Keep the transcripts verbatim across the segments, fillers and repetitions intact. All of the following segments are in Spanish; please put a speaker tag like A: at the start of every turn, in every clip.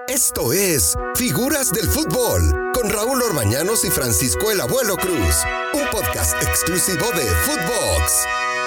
A: Esto es Figuras del Fútbol con Raúl Orbañanos y Francisco el Abuelo Cruz, un podcast exclusivo de Footbox.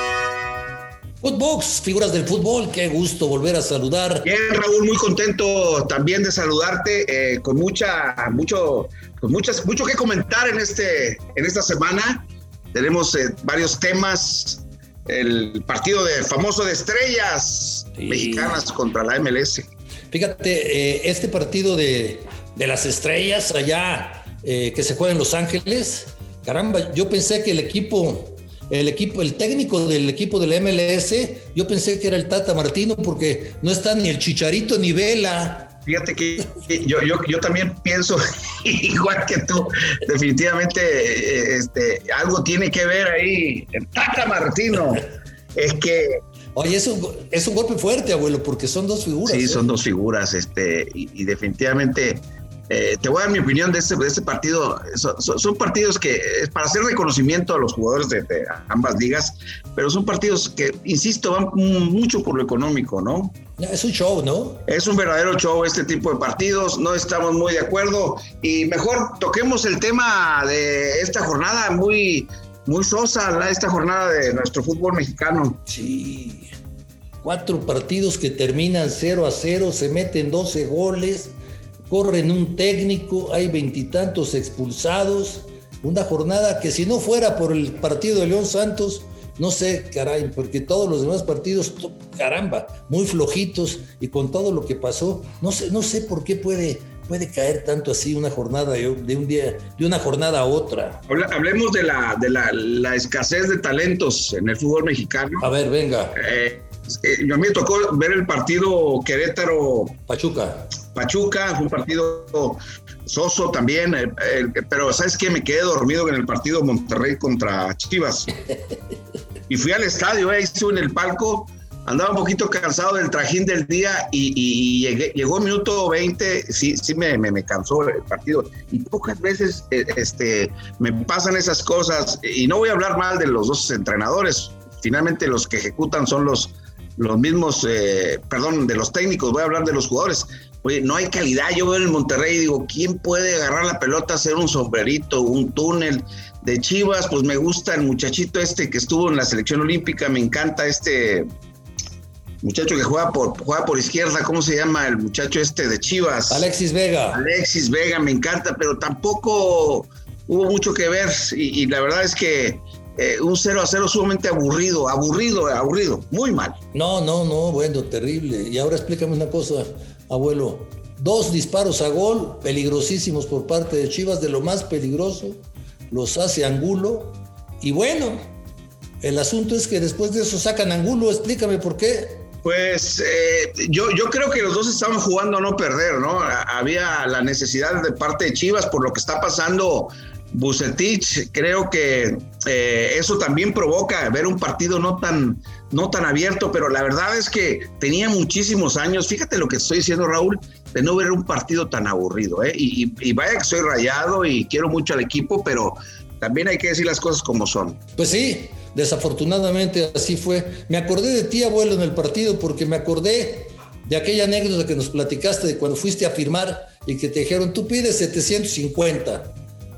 B: Footbox, Figuras del Fútbol, qué gusto volver a saludar.
C: Bien, Raúl, muy contento también de saludarte, eh, con mucha, mucho, con muchas, mucho que comentar en este, en esta semana. Tenemos eh, varios temas. El partido de famoso de estrellas sí. mexicanas contra la M L S.
B: Fíjate, eh, este partido de, de las estrellas allá eh, que se juega en Los Ángeles, caramba, yo pensé que el equipo, el equipo, el técnico del equipo de la M L S, yo pensé que era el Tata Martino porque no está ni el Chicharito ni Vela.
C: Fíjate que yo, yo, yo también pienso igual que tú, definitivamente este, algo tiene que ver ahí el Tata Martino. Es que
B: Oye, es un, es un golpe fuerte, abuelo, porque son dos figuras.
C: Sí,
B: ¿eh?
C: son dos figuras, este, y, y definitivamente eh, te voy a dar mi opinión de este, de este partido. Son, son, son partidos que es para hacer reconocimiento a los jugadores de, de ambas ligas, pero son partidos que, insisto, van mucho por lo económico, ¿no?
B: Es un show, ¿no? Es
C: un verdadero show este tipo de partidos, no estamos muy de acuerdo, y mejor toquemos el tema de esta jornada muy... Muy sosa esta jornada de nuestro fútbol mexicano.
B: Sí, cuatro partidos que terminan cero a cero, se meten doce goles, corren un técnico, hay veintitantos expulsados. Una jornada que si no fuera por el partido de León Santos, no sé, caray, porque todos los demás partidos, caramba, muy flojitos y con todo lo que pasó, no sé, no sé por qué puede... puede caer tanto así una jornada de un día, de una jornada a otra.
C: Hablemos de la de la, la escasez de talentos en el fútbol mexicano.
B: A ver, venga.
C: Eh, eh, yo a mí me tocó ver el partido Querétaro
B: Pachuca.
C: Pachuca, fue un partido soso también, eh, eh, pero ¿sabes qué? Me quedé dormido en el partido Monterrey contra Chivas. Y fui al estadio, eh, estuve en el palco. Andaba un poquito cansado del trajín del día y, y, y llegué, llegó el minuto veinte, sí, sí me, me, me cansó el partido. Y pocas veces este, me pasan esas cosas. Y no voy a hablar mal de los dos entrenadores. Finalmente los que ejecutan son los, los mismos, eh, perdón, de los técnicos. Voy a hablar de los jugadores. Oye, no hay calidad. Yo veo en el Monterrey y digo, ¿quién puede agarrar la pelota, hacer un sombrerito, un túnel? De Chivas, pues me gusta el muchachito este que estuvo en la selección olímpica. Me encanta este... muchacho que juega por, juega por izquierda, ¿cómo se llama el muchacho este de Chivas?
B: Alexis Vega.
C: Alexis Vega, me encanta, pero tampoco hubo mucho que ver y, y la verdad es que eh, un cero a cero sumamente aburrido, aburrido, aburrido, muy mal.
B: No, no, no, bueno, terrible. Y ahora explícame una cosa, abuelo. Dos disparos a gol, peligrosísimos por parte de Chivas, de lo más peligroso, los hace Angulo, y bueno, el asunto es que después de eso sacan Angulo, explícame por qué.
C: Pues eh, yo, yo creo que los dos estaban jugando a no perder, ¿no? Había la necesidad de parte de Chivas por lo que está pasando Vucetich. Creo que eh, eso también provoca ver un partido no tan, no tan abierto, pero la verdad es que tenía muchísimos años, fíjate lo que estoy diciendo, Raúl, de no ver un partido tan aburrido, ¿eh? Y, y, y vaya que soy rayado y quiero mucho al equipo, pero también hay que decir las cosas como son.
B: Pues sí, desafortunadamente así fue. Me acordé de ti, abuelo, en el partido, porque me acordé de aquella anécdota que nos platicaste de cuando fuiste a firmar y que te dijeron, tú pides setecientos cincuenta.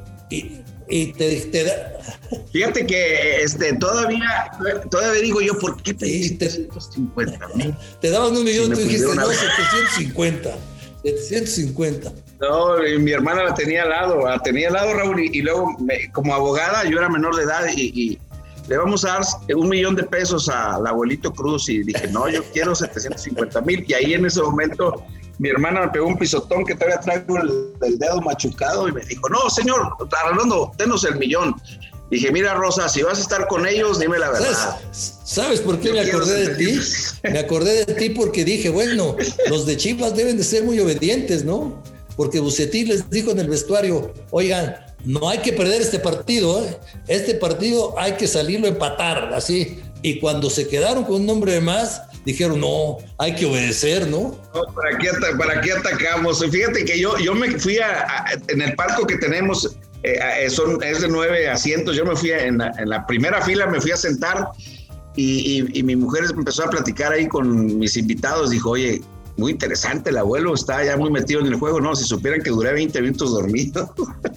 B: Y, y te, te da...
C: Fíjate que este, todavía, todavía digo yo, ¿por qué pediste setecientos cincuenta?
B: Te daban un millón, si tú dijiste, no, setecientos cincuenta. setecientos cincuenta.
C: No, mi hermana la tenía al lado, la tenía al lado, Raúl, y, y luego me, como abogada, yo era menor de edad y, y le vamos a dar un millón de pesos al abuelito Cruz y dije, no, yo quiero setecientos cincuenta mil, y ahí en ese momento mi hermana me pegó un pisotón que todavía traigo el, el dedo machucado y me dijo, no, señor, Arnoldo, denos el millón. Dije, mira, Rosa, si vas a estar con ellos, dime la verdad.
B: ¿Sabes, ¿Sabes por qué yo me acordé de ti? Me acordé de ti porque dije, bueno, los de Chivas deben de ser muy obedientes, ¿no? Porque Vucetich les dijo en el vestuario, oigan, no hay que perder este partido, ¿eh? Este partido hay que salirlo a empatar, así. Y cuando se quedaron con un hombre de más, dijeron, no, hay que obedecer, ¿no?
C: No, ¿para qué, para qué atacamos? Fíjate que yo, yo me fui a, a, en el palco que tenemos, eh, son, es de nueve asientos, yo me fui a, en, la, en la primera fila, me fui a sentar y, y, y mi mujer empezó a platicar ahí con mis invitados, dijo, oye, muy interesante, el abuelo está ya muy metido en el juego, ¿no? Si supieran que duré veinte minutos dormido.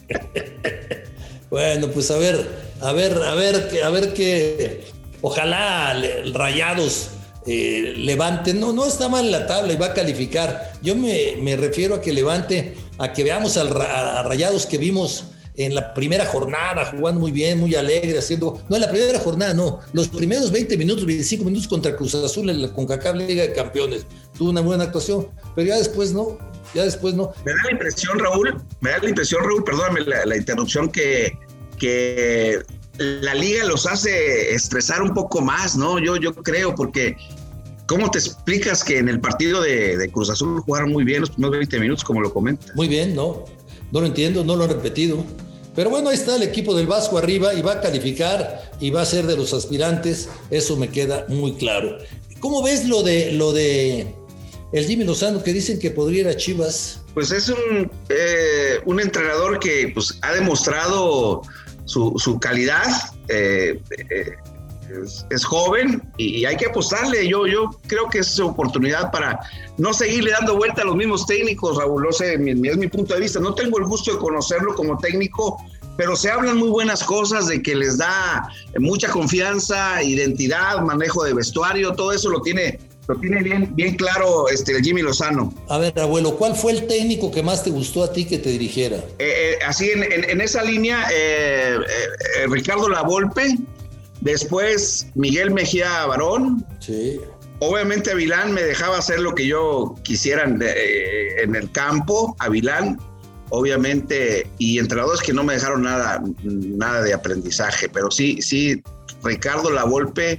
B: Bueno, pues a ver, a ver, a ver, a ver que ojalá Rayados eh, levante. No, no está mal en la tabla y va a calificar. Yo me, me refiero a que levante, a que veamos al, a Rayados que vimos en la primera jornada, jugando muy bien, muy alegre, haciendo... No, en la primera jornada no, los primeros veinte minutos, veinticinco minutos contra Cruz Azul en la CONCACAF Liga de Campeones. Tuvo una buena actuación, pero ya después no, ya después no.
C: Me da la impresión, Raúl, me da la impresión, Raúl, perdóname la, la interrupción, que, que la Liga los hace estresar un poco más, ¿no? Yo, yo creo, porque... ¿Cómo te explicas que en el partido de, de Cruz Azul jugaron muy bien los primeros veinte minutos, como lo comentas?
B: Muy bien, no, no lo entiendo, no lo han repetido. Pero bueno, ahí está el equipo del Vasco arriba y va a calificar y va a ser de los aspirantes, eso me queda muy claro. ¿Cómo ves lo de lo de el Jimmy Lozano, que dicen que podría ir a Chivas?
C: Pues es un, eh, un entrenador que pues, ha demostrado su, su calidad, eh, eh, Es, es joven y hay que apostarle. Yo, yo creo que es oportunidad para no seguirle dando vuelta a los mismos técnicos, Raúl. No sé, mi, es mi punto de vista. No tengo el gusto de conocerlo como técnico, pero se hablan muy buenas cosas de que les da mucha confianza, identidad, manejo de vestuario, todo eso lo tiene, lo tiene bien, bien claro este, el Jimmy Lozano.
B: A ver, abuelo, ¿cuál fue el técnico que más te gustó a ti que te dirigiera?
C: Eh, eh, así, en, en, en esa línea, eh, eh, Ricardo Lavolpe. Después, Miguel Mejía Barón.
B: Sí.
C: Obviamente, Avilán me dejaba hacer lo que yo quisiera en, eh, en el campo. Avilán, obviamente, y entrenadores que no me dejaron nada, nada de aprendizaje. Pero sí, sí, Ricardo Lavolpe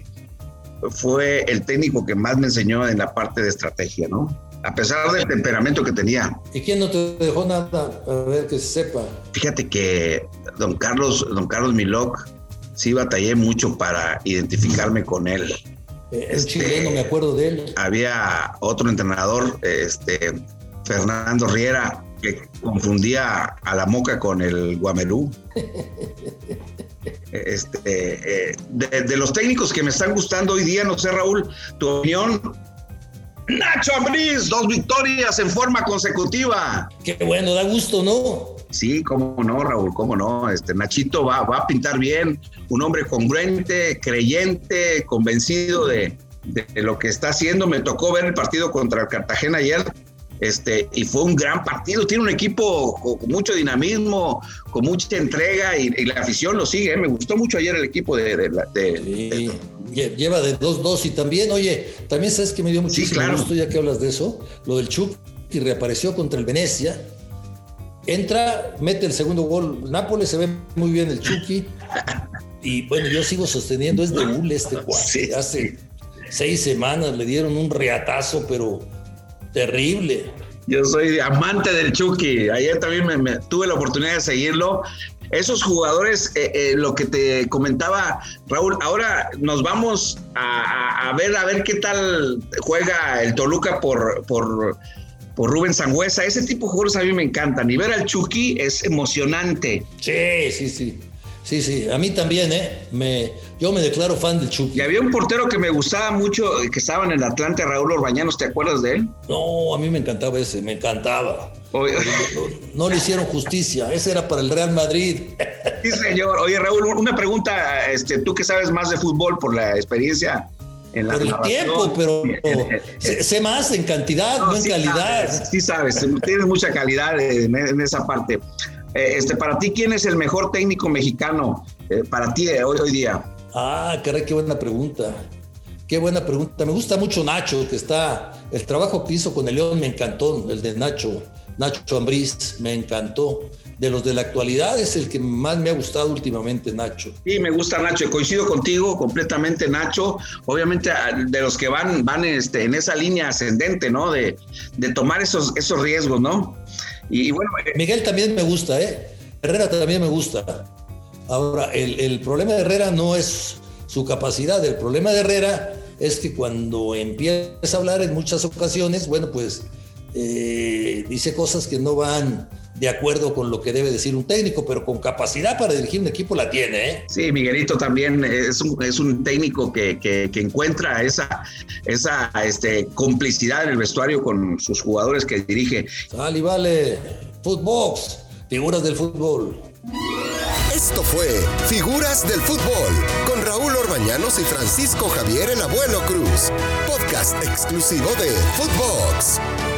C: fue el técnico que más me enseñó en la parte de estrategia, ¿no? A pesar del temperamento que tenía.
B: ¿Y quién no te dejó nada? A ver, que se sepa.
C: Fíjate que don Carlos, don Carlos Milok, sí batallé mucho para identificarme con él.
B: Eh, el este, chileno, me acuerdo de él.
C: Había otro entrenador, este, Fernando Riera, que confundía a la Moca con el Guamelú. este, eh, de, de los técnicos que me están gustando hoy día, no sé, Raúl, tu opinión. Nacho Ambriz, dos victorias en forma consecutiva.
B: Qué bueno, da gusto, ¿no?
C: Sí, cómo no, Raúl, cómo no. Este Nachito va, va a pintar bien, un hombre congruente, creyente, convencido de, de, de lo que está haciendo. Me tocó ver el partido contra el Cartagena ayer, este, y fue un gran partido. Tiene un equipo con, con mucho dinamismo, con mucha entrega, y, y la afición lo sigue. ¿eh? Me gustó mucho ayer el equipo de... de, de,
B: sí, de lleva de dos dos y también, oye, también sabes que me dio muchísimo sí, claro. gusto, ya que hablas de eso, lo del Chucky reapareció contra el Venecia. Entra, mete el segundo gol Nápoles, se ve muy bien el Chucky. Y bueno, yo sigo sosteniendo, es de hule este cuate. Sí. Hace seis semanas le dieron un reatazo, pero terrible.
C: Yo soy amante del Chucky. Ayer también me, me, tuve la oportunidad de seguirlo. Esos jugadores, eh, eh, lo que te comentaba Raúl, ahora nos vamos a, a, a ver a ver qué tal juega el Toluca por... por por Rubén Sangüesa. Ese tipo de jugadores a mí me encantan. Y ver al Chucky es emocionante.
B: Sí, sí, sí. Sí, sí. A mí también, ¿eh? Me, yo me declaro fan del Chucky.
C: Y había un portero que me gustaba mucho, que estaba en el Atlante, Raúl Orbañanos. ¿Te acuerdas de él?
B: No, a mí me encantaba ese. Me encantaba.
C: Oye.
B: No, no, no le hicieron justicia. Ese era para el Real Madrid.
C: Sí, señor. Oye, Raúl, una pregunta. Este, tú que sabes más de fútbol por la experiencia... En la
B: por el tiempo, pero sé, sé más en cantidad, no, no en sí calidad.
C: Sabes, sí sabes, tienes mucha calidad en, en esa parte. Eh, este, para ti, ¿quién es el mejor técnico mexicano eh, para ti eh, hoy, hoy día?
B: Ah, caray, qué buena pregunta. Qué buena pregunta. Me gusta mucho Nacho, que está... El trabajo que hizo con el León me encantó, el de Nacho, Nacho Ambriz, me encantó. De los de la actualidad es el que más me ha gustado últimamente, Nacho.
C: Sí, me gusta Nacho, coincido contigo completamente, Nacho. Obviamente de los que van, van este, en esa línea ascendente, ¿no? De, de tomar esos, esos riesgos, ¿no? Y, y bueno...
B: Miguel también me gusta, ¿eh? Herrera también me gusta. Ahora, el, el problema de Herrera no es su capacidad, el problema de Herrera es que cuando empieza a hablar en muchas ocasiones, bueno, pues eh, dice cosas que no van de acuerdo con lo que debe decir un técnico, pero con capacidad para dirigir un equipo la tiene, ¿eh?
C: Sí, Miguelito también es un, es un técnico que, que, que encuentra esa, esa este, complicidad en el vestuario con sus jugadores que dirige.
B: Sal y vale, Footbox, figuras del fútbol.
A: Esto fue Figuras del Fútbol con Raúl Orbañanos y Francisco Javier el Abuelo Cruz, podcast exclusivo de Footbox.